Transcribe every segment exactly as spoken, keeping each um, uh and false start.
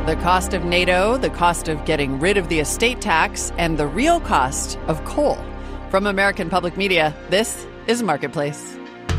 The cost of NATO, the cost of getting rid of the estate tax, and the real cost of coal. From American Public Media, this is Marketplace.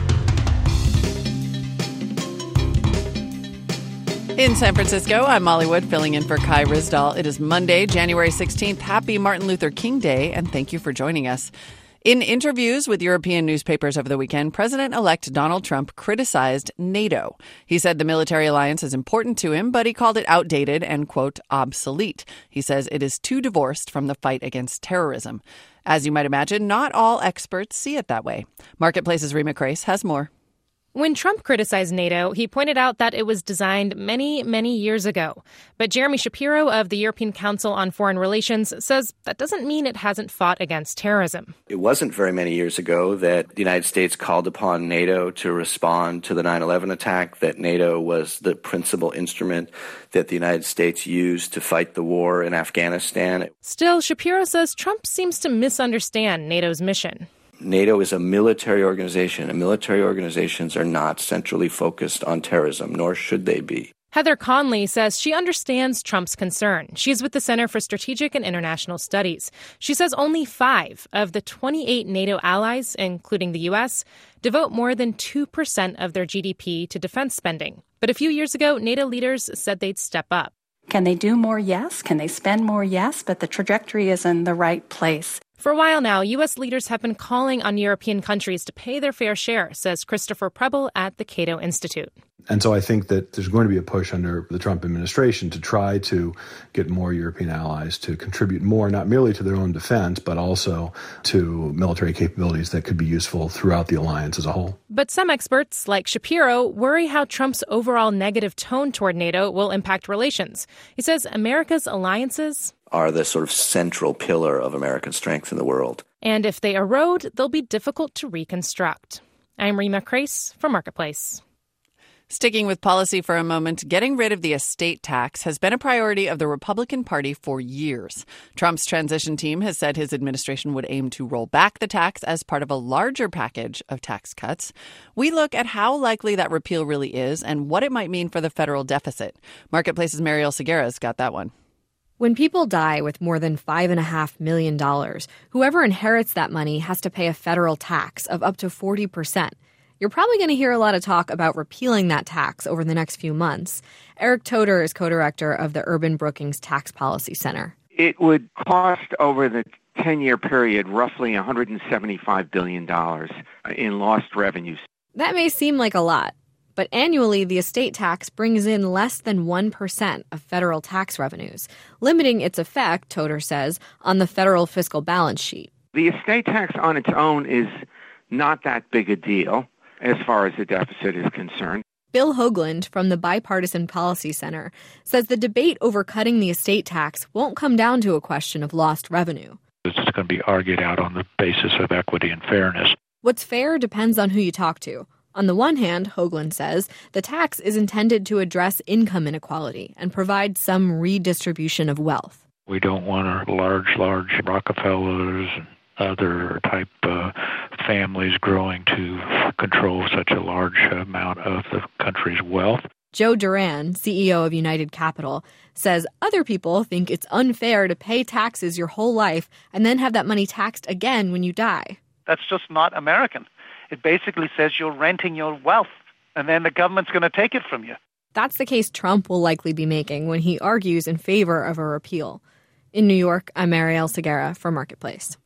In San Francisco, I'm Molly Wood, filling in for Kai Ryssdal. It is Monday, January sixteenth. Happy Martin Luther King Day, and thank you for joining us. In interviews with European newspapers over the weekend, President-elect Donald Trump criticized NATO. He said the military alliance is important to him, but he called it outdated and, quote, obsolete. He says it is too divorced from the fight against terrorism. As you might imagine, not all experts see it that way. Marketplace's Rima Crace has more. When Trump criticized NATO, he pointed out that it was designed many, many years ago. But Jeremy Shapiro of the European Council on Foreign Relations says that doesn't mean it hasn't fought against terrorism. It wasn't very many years ago that the United States called upon NATO to respond to the nine eleven attack, that NATO was the principal instrument that the United States used to fight the war in Afghanistan. Still, Shapiro says Trump seems to misunderstand NATO's mission. NATO is a military organization, and military organizations are not centrally focused on terrorism, nor should they be. Heather Conley says she understands Trump's concern. She's with the Center for Strategic and International Studies. She says only five of the twenty-eight NATO allies, including the U S, devote more than two percent of their G D P to defense spending. But a few years ago, NATO leaders said they'd step up. Can they do more? Yes. Can they spend more? Yes. But the trajectory is in the right place. For a while now, U S leaders have been calling on European countries to pay their fair share, says Christopher Preble at the Cato Institute. And so I think that there's going to be a push under the Trump administration to try to get more European allies to contribute more, not merely to their own defense, but also to military capabilities that could be useful throughout the alliance as a whole. But some experts, like Shapiro, worry how Trump's overall negative tone toward NATO will impact relations. He says America's alliances are the sort of central pillar of American strength in the world. And if they erode, they'll be difficult to reconstruct. I'm Rima Crace for Marketplace. Sticking with policy for a moment, getting rid of the estate tax has been a priority of the Republican Party for years. Trump's transition team has said his administration would aim to roll back the tax as part of a larger package of tax cuts. We look at how likely that repeal really is and what it might mean for the federal deficit. Marketplace's Mariel Seguera's got that one. When people die with more than five point five million dollars, whoever inherits that money has to pay a federal tax of up to forty percent. You're probably going to hear a lot of talk about repealing that tax over the next few months. Eric Toder is co-director of the Urban Brookings Tax Policy Center. It would cost over the ten-year period roughly one hundred seventy-five billion dollars in lost revenues. That may seem like a lot, but annually the estate tax brings in less than one percent of federal tax revenues, limiting its effect, Toder says, on the federal fiscal balance sheet. The estate tax on its own is not that big a deal as far as the deficit is concerned. Bill Hoagland from the Bipartisan Policy Center says the debate over cutting the estate tax won't come down to a question of lost revenue. It's going to be argued out on the basis of equity and fairness. What's fair depends on who you talk to. On the one hand, Hoagland says, the tax is intended to address income inequality and provide some redistribution of wealth. We don't want our large, large Rockefellers and other type uh, families growing to control such a large amount of the country's wealth. Joe Duran, C E O of United Capital, says other people think it's unfair to pay taxes your whole life and then have that money taxed again when you die. That's just not American. It basically says you're renting your wealth, and then the government's going to take it from you. That's the case Trump will likely be making when he argues in favor of a repeal. In New York, I'm Mariel Seguera for Marketplace.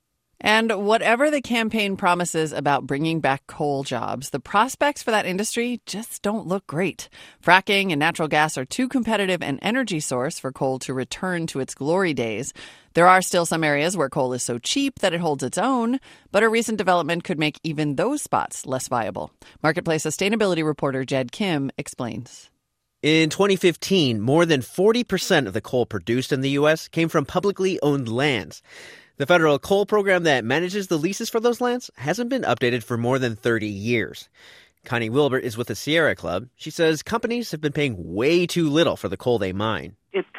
And whatever the campaign promises about bringing back coal jobs, the prospects for that industry just don't look great. Fracking and natural gas are too competitive an energy source for coal to return to its glory days. There are still some areas where coal is so cheap that it holds its own, but a recent development could make even those spots less viable. Marketplace sustainability reporter Jed Kim explains. In twenty fifteen, more than forty percent of the coal produced in the U S came from publicly owned lands. The federal coal program that manages the leases for those lands hasn't been updated for more than thirty years. Connie Wilbert is with the Sierra Club. She says companies have been paying way too little for the coal they mine. It's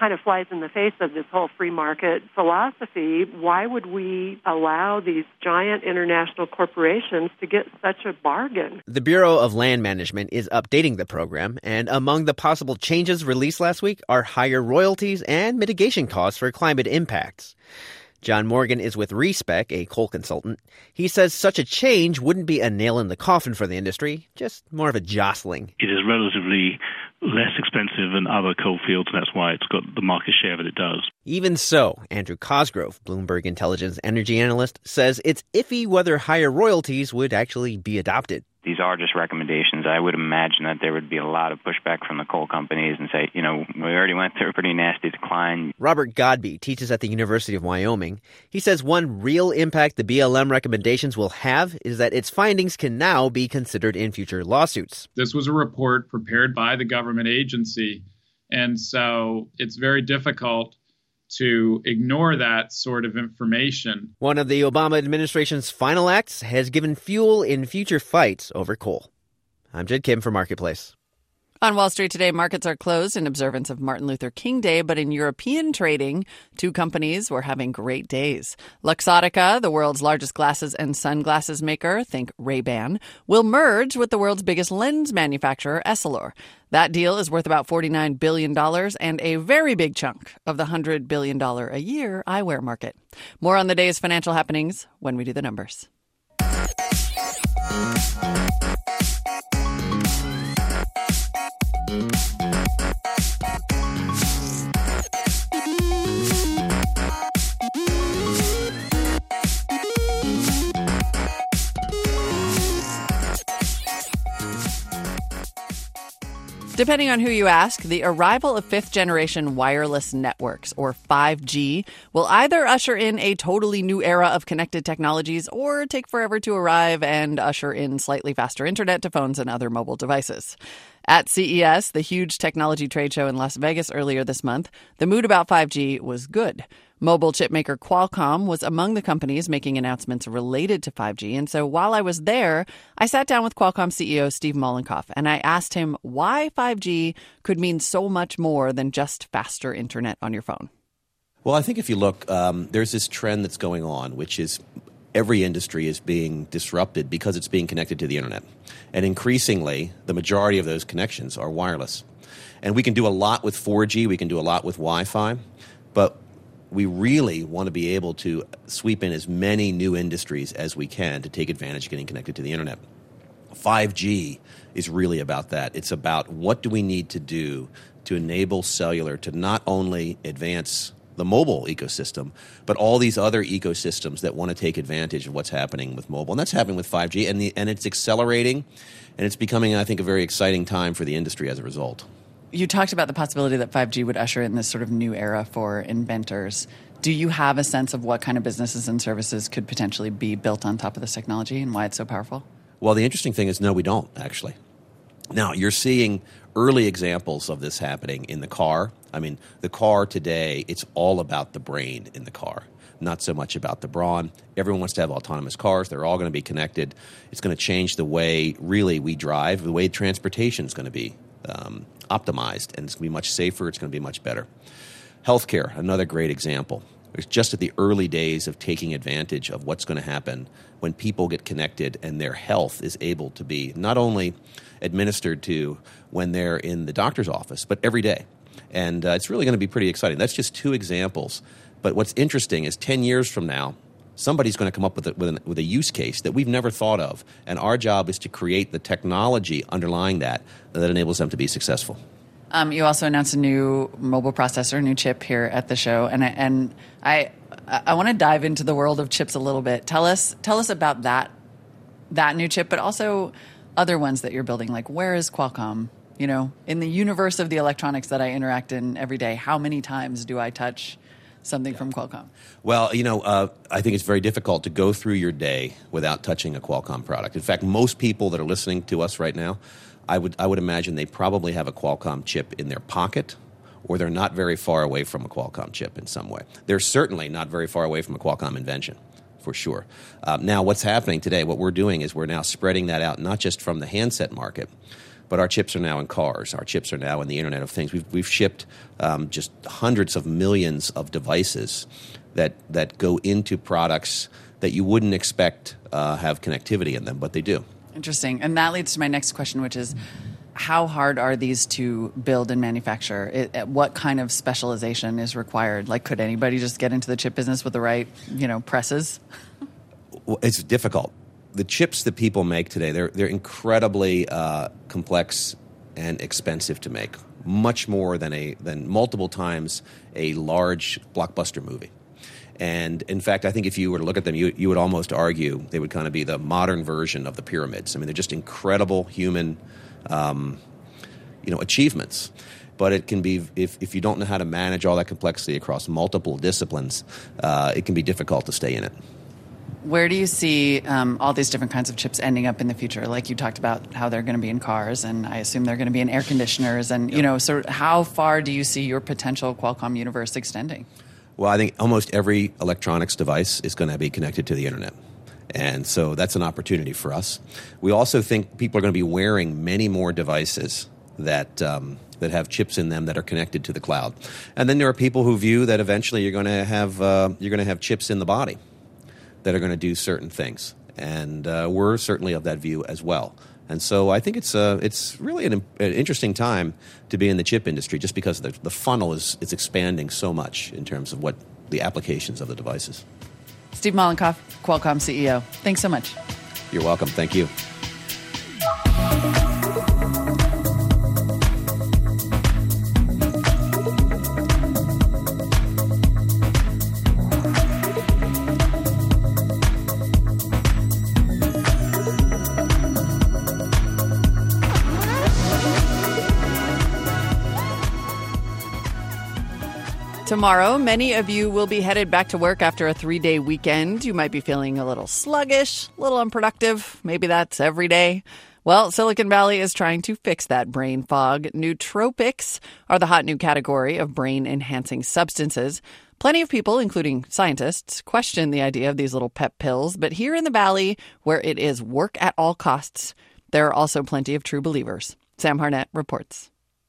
kind of flies in the face of this whole free market philosophy. Why would we allow these giant international corporations to get such a bargain? The Bureau of Land Management is updating the program, and among the possible changes released last week are higher royalties and mitigation costs for climate impacts. John Morgan is with ReSpec, a coal consultant. He says such a change wouldn't be a nail in the coffin for the industry, just more of a jostling. It is relatively less expensive than other coal fields, and that's why it's got the market share that it does. Even so, Andrew Cosgrove, Bloomberg Intelligence energy analyst, says it's iffy whether higher royalties would actually be adopted. These are just recommendations. I would imagine that there would be a lot of pushback from the coal companies and say, you know, we already went through a pretty nasty decline. Robert Godbee teaches at the University of Wyoming. He says one real impact the B L M recommendations will have is that its findings can now be considered in future lawsuits. This was a report prepared by the government agency, and so it's very difficult to ignore that sort of information. One of the Obama administration's final acts has given fuel in future fights over coal. I'm Jed Kim for Marketplace. On Wall Street today, markets are closed in observance of Martin Luther King Day, but in European trading, two companies were having great days. Luxottica, the world's largest glasses and sunglasses maker, think Ray-Ban, will merge with the world's biggest lens manufacturer, Essilor. That deal is worth about forty-nine billion dollars and a very big chunk of the one hundred billion dollars a year eyewear market. More on the day's financial happenings when we do the numbers. Depending on who you ask, the arrival of fifth-generation wireless networks, or five G, will either usher in a totally new era of connected technologies or take forever to arrive and usher in slightly faster internet to phones and other mobile devices. At C E S, the huge technology trade show in Las Vegas earlier this month, the mood about five G was good. Mobile chip maker Qualcomm was among the companies making announcements related to five G. And so while I was there, I sat down with Qualcomm C E O Steve Mollenkopf, and I asked him why five G could mean so much more than just faster internet on your phone. Well, I think if you look, um, there's this trend that's going on, which is every industry is being disrupted because it's being connected to the internet. And increasingly, the majority of those connections are wireless. And we can do a lot with four G, we can do a lot with Wi-Fi, but we really want to be able to sweep in as many new industries as we can to take advantage of getting connected to the internet. five G is really about that. It's about what do we need to do to enable cellular to not only advance the mobile ecosystem, but all these other ecosystems that want to take advantage of what's happening with mobile. And that's happening with five G, and, the, and it's accelerating, and it's becoming, I think, a very exciting time for the industry as a result. You talked about the possibility that five G would usher in this sort of new era for inventors. Do you have a sense of what kind of businesses and services could potentially be built on top of this technology and why it's so powerful? Well, the interesting thing is, no, we don't, actually. Now, you're seeing early examples of this happening in the car. I mean, the car today, it's all about the brain in the car, not so much about the brawn. Everyone wants to have autonomous cars. They're all going to be connected. It's going to change the way, really, we drive, the way transportation is going to be um, optimized, and it's going to be much safer. It's going to be much better. Healthcare, another great example. It's just at the early days of taking advantage of what's going to happen when people get connected and their health is able to be not only administered to when they're in the doctor's office, but every day. And uh, it's really going to be pretty exciting. That's just two examples. But what's interesting is ten years from now, somebody's going to come up with a, with, an, with a use case that we've never thought of. And our job is to create the technology underlying that that enables them to be successful. Um, you also announced a new mobile processor, a new chip here at the show, and I, and I I want to dive into the world of chips a little bit. Tell us tell us about that that new chip, but also other ones that you're building. Like, where is Qualcomm? You know, in the universe of the electronics that I interact in every day, how many times do I touch something yeah. from Qualcomm? Well, you know, uh, I think it's very difficult to go through your day without touching a Qualcomm product. In fact, most people that are listening to us right now, I would I would imagine they probably have a Qualcomm chip in their pocket, or they're not very far away from a Qualcomm chip in some way. They're certainly not very far away from a Qualcomm invention, for sure. Um, now, what's happening today, what we're doing is we're now spreading that out, not just from the handset market, But our chips are now in cars. Our chips are now in the Internet of Things. We've, we've shipped um, just hundreds of millions of devices that, that go into products that you wouldn't expect uh, have connectivity in them, but they do. Interesting. And that leads to my next question, which is, how hard are these to build and manufacture? It, what kind of specialization is required? Like, could anybody just get into the chip business with the right, you know, presses? Well, it's difficult. The chips that people make today, they're they're incredibly uh, complex and expensive to make, much more than a than multiple times a large blockbuster movie. And in fact, I think if you were to look at them, you you would almost argue they would kind of be the modern version of the pyramids. I mean, they're just incredible human Um, you know, achievements. But it can be, if, if you don't know how to manage all that complexity across multiple disciplines, uh, it can be difficult to stay in it. Where do you see um, all these different kinds of chips ending up in the future? Like you talked about how they're going to be in cars, and I assume they're going to be in air conditioners. And, yep. you know, so how far do you see your potential Qualcomm universe extending? Well, I think almost every electronics device is going to be connected to the Internet. And so that's an opportunity for us. We also think people are going to be wearing many more devices that um, that have chips in them that are connected to the cloud. And then there are people who view that eventually you're going to have uh, you're going to have chips in the body that are going to do certain things. And uh, we're certainly of that view as well. And so I think it's uh, it's really an, an interesting time to be in the chip industry, just because the, the funnel is it's expanding so much in terms of what the applications of the devices. Steve Mollenkopf, Qualcomm C E O. Thanks so much. You're welcome. Thank you. Tomorrow, many of you will be headed back to work after a three-day weekend. You might be feeling a little sluggish, a little unproductive. Maybe that's every day. Well, Silicon Valley is trying to fix that brain fog. Nootropics are the hot new category of brain-enhancing substances. Plenty of people, including scientists, question the idea of these little pep pills. But here in the Valley, where it is work at all costs, there are also plenty of true believers. Sam Harnett reports.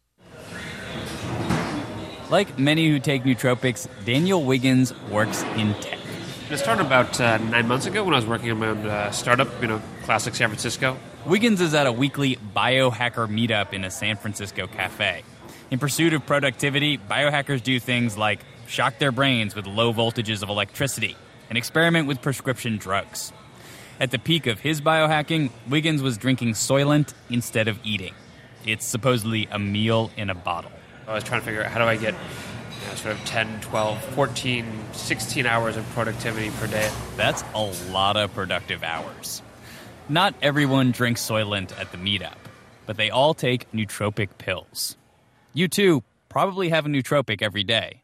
Like many who take nootropics, Daniel Wiggins works in tech. It started about uh, nine months ago when I was working on my own uh, startup, you know, classic San Francisco. Wiggins is at a weekly biohacker meetup in a San Francisco cafe. In pursuit of productivity, biohackers do things like shock their brains with low voltages of electricity and experiment with prescription drugs. At the peak of his biohacking, Wiggins was drinking Soylent instead of eating. It's supposedly a meal in a bottle. I was trying to figure out how do I get you know, sort of ten, twelve, fourteen, sixteen hours of productivity per day. That's a lot of productive hours. Not everyone drinks Soylent at the meetup, but they all take nootropic pills. You, too, probably have a nootropic every day.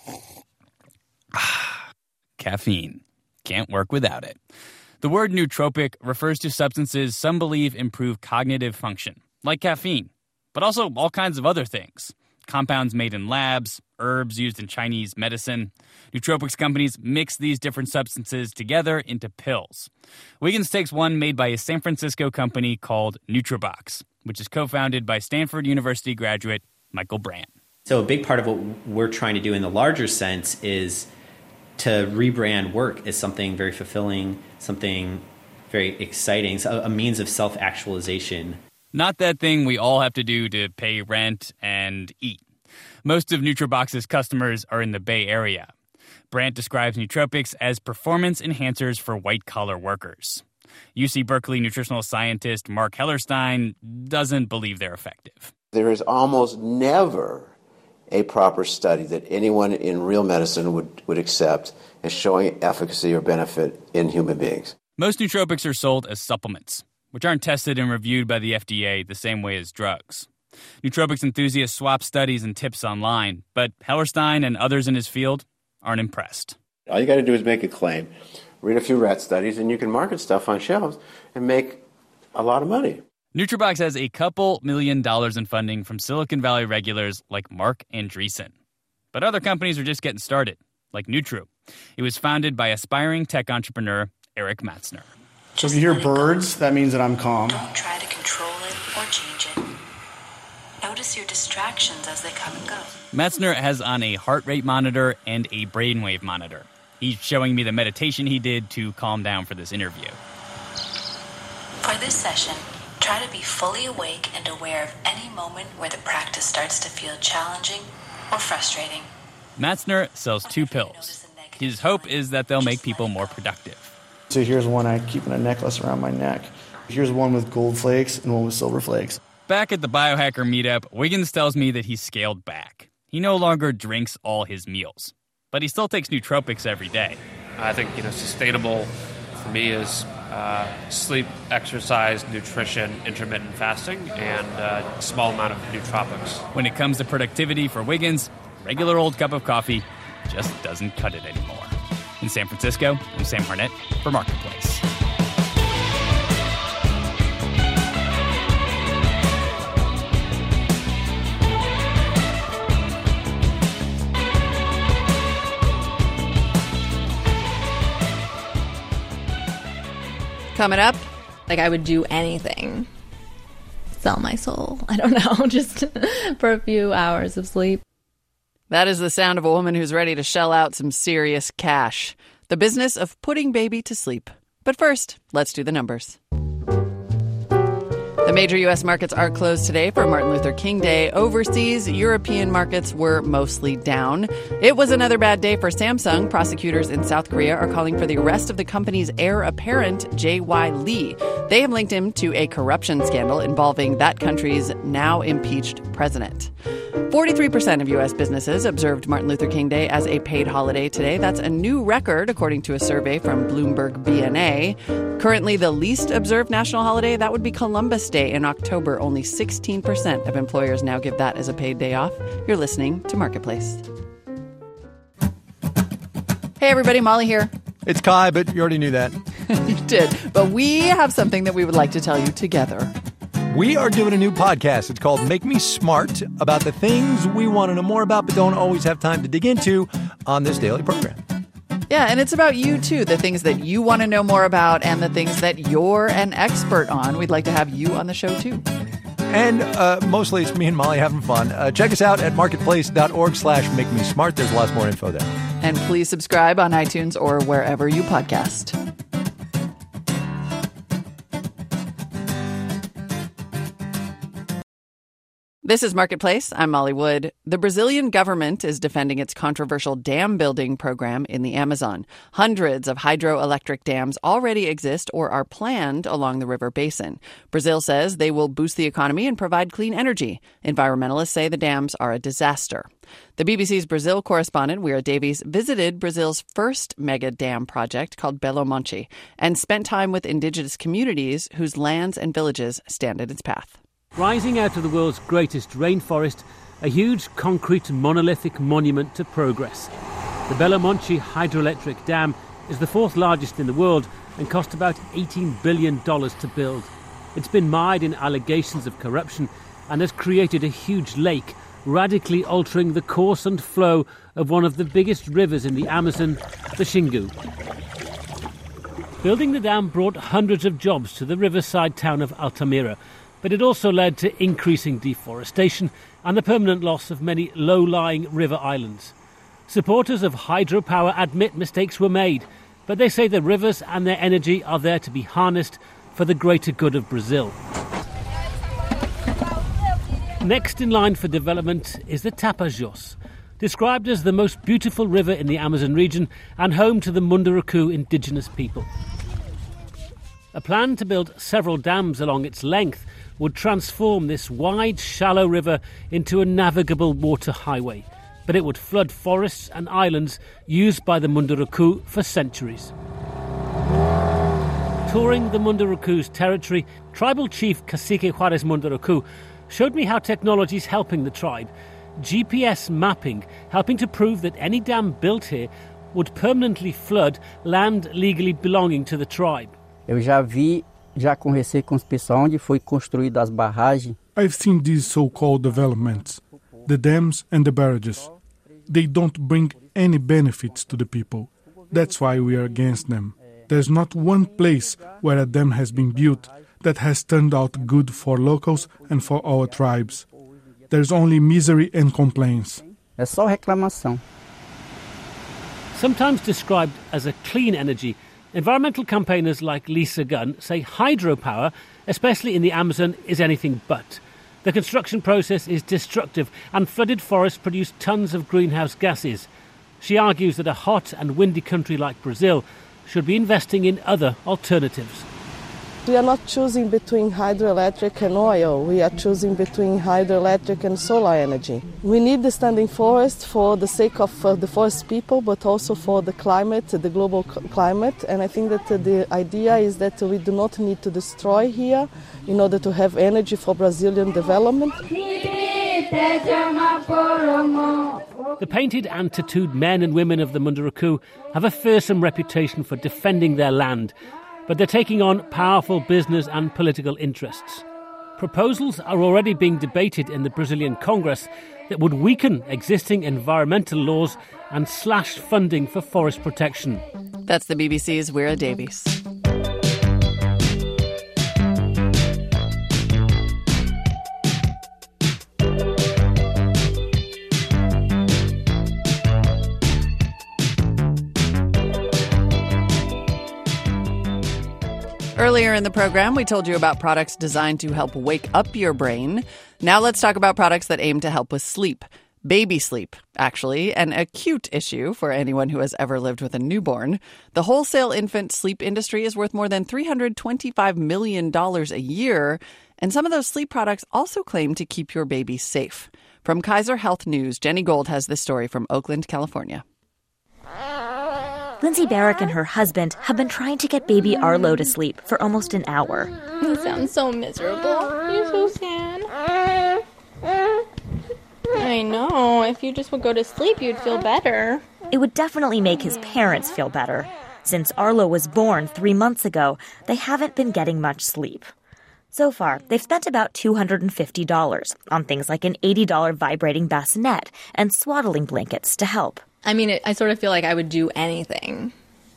Caffeine. Can't work without it. The word nootropic refers to substances some believe improve cognitive function, like caffeine, but also all kinds of other things. Compounds made in labs, herbs used in Chinese medicine. Nootropics companies mix these different substances together into pills. Wiggins takes one made by a San Francisco company called Nutrabox, which is co-founded by Stanford University graduate Michael Brandt. So a big part of what we're trying to do in the larger sense is to rebrand work as something very fulfilling, something very exciting, so a means of self-actualization. Not that thing we all have to do to pay rent and eat. Most of Nutrabox's customers are in the Bay Area. Brandt describes nootropics as performance enhancers for white-collar workers. U C Berkeley nutritional scientist Mark Hellerstein doesn't believe they're effective. There is almost never a proper study that anyone in real medicine would, would accept as showing efficacy or benefit in human beings. Most nootropics are sold as supplements, which aren't tested and reviewed by the F D A the same way as drugs. Nootropics enthusiasts swap studies and tips online, but Hellerstein and others in his field aren't impressed. All you got to do is make a claim, read a few rat studies, and you can market stuff on shelves and make a lot of money. Nutrabox has a couple million dollars in funding from Silicon Valley regulars like Mark Andreessen. But other companies are just getting started, like Nutru. It was founded by aspiring tech entrepreneur Eric Matzner. So if you hear birds, that means that I'm calm. Don't try to control it or change it. your distractions as they come and go. Metzner has on a heart rate monitor and a brainwave monitor. He's showing me the meditation he did to calm down for this interview. For this session, try to be fully awake and aware of any moment where the practice starts to feel challenging or frustrating. Metzner sells two pills. His hope is that they'll make people more productive. So here's one I keep in a necklace around my neck. Here's one with gold flakes and one with silver flakes. Back at the Biohacker meetup, Wiggins tells me that he's scaled back. He no longer drinks all his meals, but he still takes nootropics every day. I think, you know, sustainable for me is uh, sleep, exercise, nutrition, intermittent fasting, and a small amount of nootropics. When it comes to productivity for Wiggins, regular old cup of coffee just doesn't cut it anymore. In San Francisco, I'm Sam Harnett for Marketplace. Coming up, like I would do anything, sell my soul, I don't know, just for a few hours of sleep. That is the sound of a woman who's ready to shell out some serious cash. The business of putting baby to sleep. But first, let's do the numbers. The major U S markets are closed today for Martin Luther King Day. Overseas, European markets were mostly down. It was another bad day for Samsung. Prosecutors in South Korea are calling for the arrest of the company's heir apparent, Jae Y. Lee. They have linked him to a corruption scandal involving that country's now impeached president. forty-three percent of U S businesses observed Martin Luther King Day as a paid holiday today. That's a new record, according to a survey from Bloomberg B N A. Currently, the least observed national holiday, that would be Columbus Day in October. Only sixteen percent of employers now give that as a paid day off. You're listening to Marketplace. Hey, everybody, Molly here. It's Kai, but you already knew that. You did. But we have something that we would like to tell you together. We are doing a new podcast. It's called Make Me Smart, about the things we want to know more about but don't always have time to dig into on this daily program. Yeah, and it's about you, too, the things that you want to know more about and the things that you're an expert on. We'd like to have you on the show, too. And uh, mostly it's me and Molly having fun. Uh, check us out at marketplace.org slash make me smart. There's lots more info there. And please subscribe on iTunes or wherever you podcast. This is Marketplace. I'm Molly Wood. The Brazilian government is defending its controversial dam building program in the Amazon. Hundreds of hydroelectric dams already exist or are planned along the river basin. Brazil says they will boost the economy and provide clean energy. Environmentalists say the dams are a disaster. The B B C's Brazil correspondent, Weira Davies, visited Brazil's first mega dam project called Belo Monte and spent time with indigenous communities whose lands and villages stand in its path. Rising out of the world's greatest rainforest, a huge concrete monolithic monument to progress. The Belo Monte hydroelectric dam is the fourth largest in the world and cost about eighteen billion dollars to build. It's been mired in allegations of corruption and has created a huge lake, radically altering the course and flow of one of the biggest rivers in the Amazon, the Xingu. Building the dam brought hundreds of jobs to the riverside town of Altamira, but it also led to increasing deforestation and the permanent loss of many low-lying river islands. Supporters of hydropower admit mistakes were made, but they say the rivers and their energy are there to be harnessed for the greater good of Brazil. Next in line for development is the Tapajós, described as the most beautiful river in the Amazon region and home to the Munduruku indigenous people. A plan to build several dams along its length would transform this wide, shallow river into a navigable water highway, but it would flood forests and islands used by the Munduruku for centuries. Touring the Munduruku's territory, tribal chief Cacique Juarez Munduruku showed me how technology is helping the tribe. G P S mapping helping to prove that any dam built here would permanently flood land legally belonging to the tribe. Eu já vi, já conversei com os pessoal onde foi construída as barragens. I've seen these so-called developments, the dams and the barrages. They don't bring any benefits to the people. That's why we are against them. There's not one place where a dam has been built that has turned out good for locals and for our tribes. there's only misery and complaints. É só reclamação. Sometimes described as a clean energy, environmental campaigners like Lisa Gunn say hydropower, especially in the Amazon, is anything but. The construction process is destructive, and flooded forests produce tons of greenhouse gases. She argues that a hot and windy country like Brazil should be investing in other alternatives. We are not choosing between hydroelectric and oil. We are choosing between hydroelectric and solar energy. We need the standing forest for the sake of uh, the forest people, but also for the climate, the global c- climate. And I think that uh, the idea is that we do not need to destroy here in order to have energy for Brazilian development. The painted and tattooed men and women of the Munduruku have a fearsome reputation for defending their land, but they're taking on powerful business and political interests. Proposals are already being debated in the Brazilian Congress that would weaken existing environmental laws and slash funding for forest protection. That's the B B C's Wira Davies. Earlier in the program, we told you about products designed to help wake up your brain. Now let's talk about products that aim to help with sleep. Baby sleep, actually, an acute issue for anyone who has ever lived with a newborn. The wholesale infant sleep industry is worth more than three hundred twenty-five million dollars a year, and some of those sleep products also claim to keep your baby safe. From Kaiser Health News, Jenny Gold has this story from Oakland, California. Lindsay Barrick and her husband have been trying to get baby Arlo to sleep for almost an hour. You sound so miserable. You're so sad. I know. If you just would go to sleep, you'd feel better. It would definitely make his parents feel better. Since Arlo was born three months ago, they haven't been getting much sleep. So far, they've spent about two hundred fifty dollars on things like an eighty dollars vibrating bassinet and swaddling blankets to help. I mean, it, I sort of feel like I would do anything.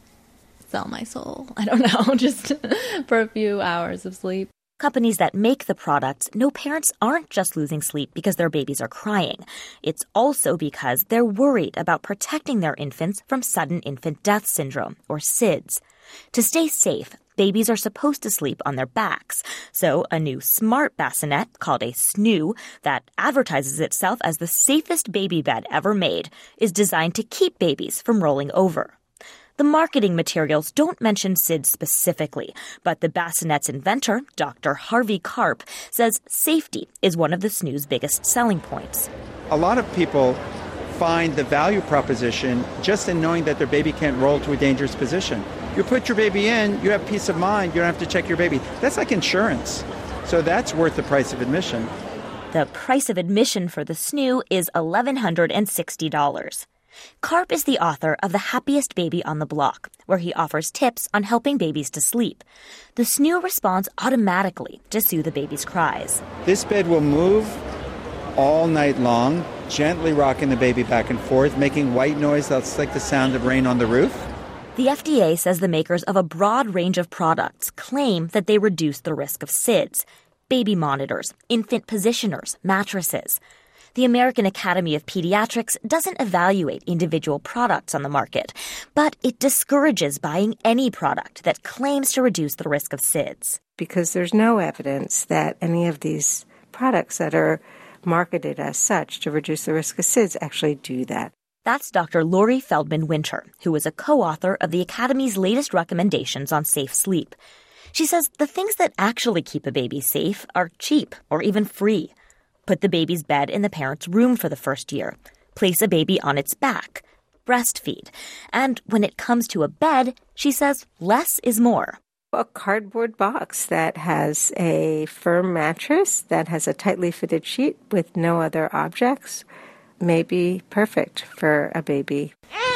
Sell my soul. I don't know, just for a few hours of sleep. Companies that make the products know parents aren't just losing sleep because their babies are crying. It's also because they're worried about protecting their infants from sudden infant death syndrome, or S I D S. To stay safe, babies are supposed to sleep on their backs. So a new smart bassinet called a S N O O that advertises itself as the safest baby bed ever made is designed to keep babies from rolling over. The marketing materials don't mention S I D S specifically, but the bassinet's inventor, Doctor Harvey Karp, says safety is one of the S N O O's biggest selling points. A lot of people find the value proposition just in knowing that their baby can't roll to a dangerous position. You put your baby in, you have peace of mind, you don't have to check your baby. That's like insurance. So that's worth the price of admission. The price of admission for the S N O O is one thousand one hundred sixty dollars. Karp is the author of The Happiest Baby on the Block, where he offers tips on helping babies to sleep. The S N O O responds automatically to soothe the baby's cries. This bed will move all night long, gently rocking the baby back and forth, making white noise that's like the sound of rain on the roof. The F D A says the makers of a broad range of products claim that they reduce the risk of S I D S, baby monitors, infant positioners, mattresses. The American Academy of Pediatrics doesn't evaluate individual products on the market, but it discourages buying any product that claims to reduce the risk of S I D S. Because there's no evidence that any of these products that are marketed as such to reduce the risk of S I D S actually do that. That's Doctor Lori Feldman Winter, who is a co-author of the Academy's latest recommendations on safe sleep. She says the things that actually keep a baby safe are cheap or even free. Put the baby's bed in the parent's room for the first year. Place a baby on its back. Breastfeed. And when it comes to a bed, she says less is more. A cardboard box that has a firm mattress, that has a tightly fitted sheet with no other objects, may be perfect for a baby.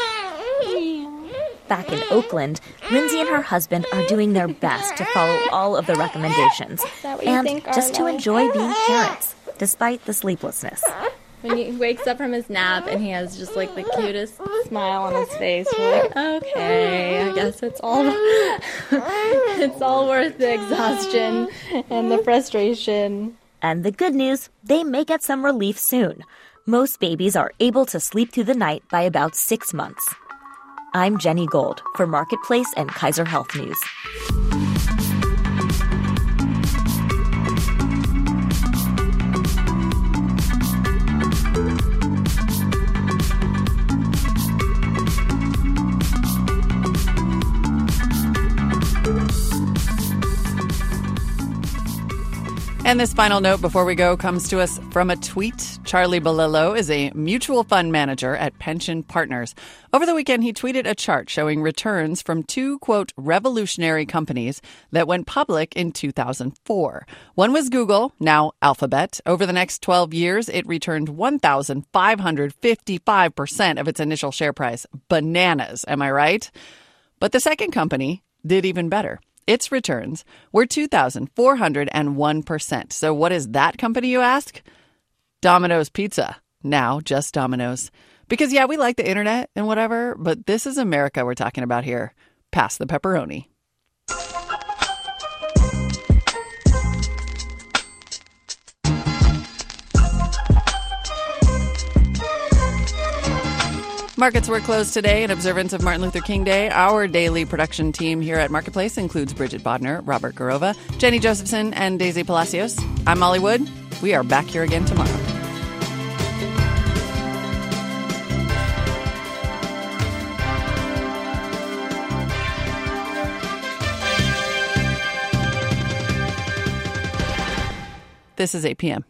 Back in Oakland, Lindsay and her husband are doing their best to follow all of the recommendations and just to enjoy being parents, despite the sleeplessness. When he wakes up from his nap and he has just like the cutest smile on his face, we're like, okay, I guess it's all it's all worth the exhaustion and the frustration. And the good news, they may get some relief soon. Most babies are able to sleep through the night by about six months. I'm Jenny Gold for Marketplace and Kaiser Health News. And this final note before we go comes to us from a tweet. Charlie Balillo is a mutual fund manager at Pension Partners. Over the weekend, he tweeted a chart showing returns from two, quote, revolutionary companies that went public in two thousand four. One was Google, now Alphabet. Over the next twelve years, it returned one thousand five hundred fifty-five percent of its initial share price. Bananas, am I right? But the second company did even better. Its returns were two thousand four hundred one percent. So what is that company, you ask? Domino's Pizza. Now just Domino's. Because, yeah, we like the internet and whatever, but this is America we're talking about here. Pass the pepperoni. Markets were closed today in observance of Martin Luther King Day. Our daily production team here at Marketplace includes Bridget Bodner, Robert Garova, Jenny Josephson, and Daisy Palacios. I'm Molly Wood. We are back here again tomorrow. This is eight p.m.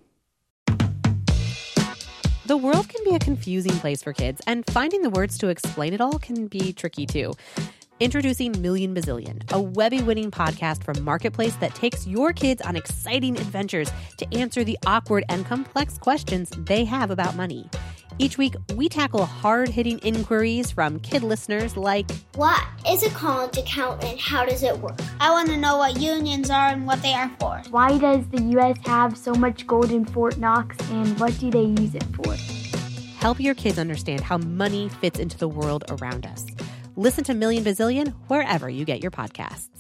The world can be a confusing place for kids, and finding the words to explain it all can be tricky too. Introducing Million Bazillion, a Webby-winning podcast from Marketplace that takes your kids on exciting adventures to answer the awkward and complex questions they have about money. Each week, we tackle hard-hitting inquiries from kid listeners like, what is a college account and how does it work? I want to know what unions are and what they are for. Why does the U S have so much gold in Fort Knox and what do they use it for? Help your kids understand how money fits into the world around us. Listen to Million Bazillion wherever you get your podcasts.